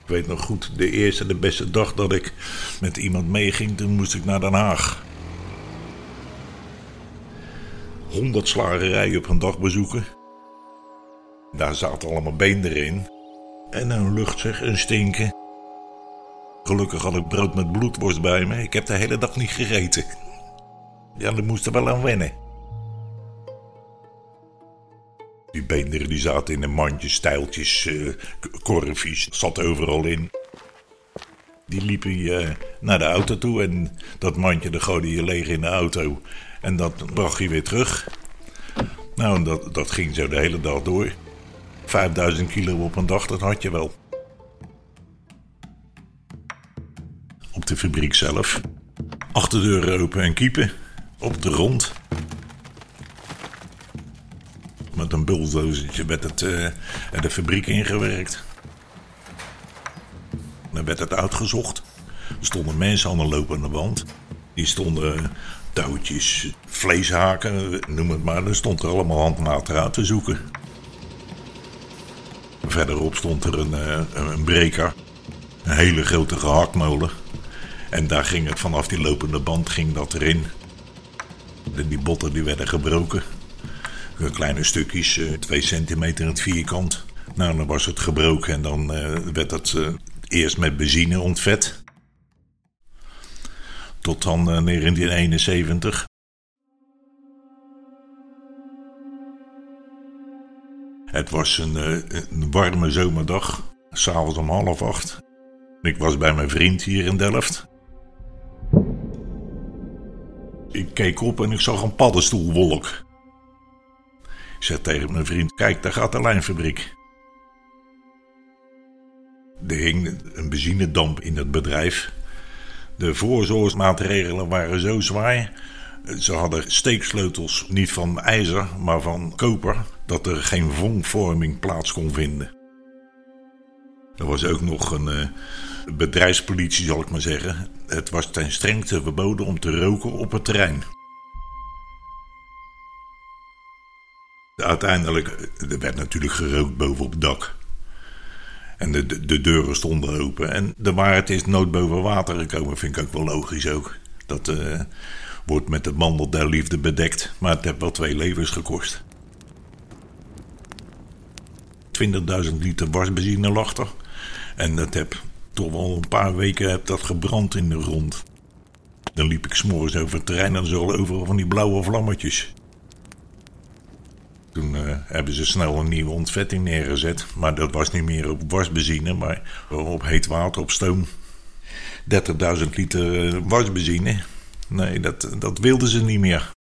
Ik weet nog goed, de eerste, de beste dag dat ik met iemand meeging, toen moest ik naar Den Haag. 100 slagerijen op een dag bezoeken. Daar zaten allemaal beenderen in. En een lucht zeg, een stinken. Gelukkig had ik brood met bloedworst bij me. Ik heb de hele dag niet gegeten. Ja, daar moest er wel aan wennen. Die beenderen die zaten in een mandje, stijltjes, korfjes, zat overal in. Die liepen je naar de auto toe en dat mandje dat gooide je leeg in de auto. En dat bracht je weer terug. Nou, dat ging zo de hele dag door. 5000 kilo op een dag, dat had je wel. Op de fabriek zelf. Achterdeuren open en kiepen. Op de grond. Met een bulldozertje werd het de fabriek ingewerkt. Dan werd het uitgezocht. Er stonden mensen aan de lopende band. Die stonden touwtjes, vleeshaken, noem het maar. Er stond er allemaal handmatig uit te zoeken. Verderop stond er een breker. Een hele grote gehaktmolen. En daar ging het vanaf die lopende band ging dat erin. En die botten die werden gebroken. Kleine stukjes, 2 centimeter in het vierkant. Nou, dan was het gebroken en dan werd het eerst met benzine ontvet. Tot dan 1971. Het was een warme zomerdag, 's'avonds om 7:30. Ik was bij mijn vriend hier in Delft. Ik keek op en ik zag een paddenstoelwolk. Ik zei tegen mijn vriend, kijk, daar gaat de lijnfabriek. Er hing een benzinedamp in het bedrijf. De voorzorgsmaatregelen waren zo zwaar. Ze hadden steeksleutels niet van ijzer, maar van koper, dat er geen vonkvorming plaats kon vinden. Er was ook nog een bedrijfspolitie, zal ik maar zeggen. Het was ten strengste verboden om te roken op het terrein. Uiteindelijk, er werd natuurlijk gerookt boven op het dak. En de deuren stonden open. En de waarheid is nooit boven water gekomen, vind ik ook wel logisch ook. Dat wordt met de mandel der liefde bedekt. Maar het heeft wel 2 levens gekost. 20.000 liter wasbenzine lag er. En dat heb toch wel een paar weken dat gebrand in de grond. Dan liep ik 's morgens over het terrein en dan zo overal van die blauwe vlammetjes. Toen hebben ze snel een nieuwe ontvetting neergezet. Maar dat was niet meer op wasbenzine, maar op heet water, op stoom. 30.000 liter wasbenzine. Nee, dat wilden ze niet meer.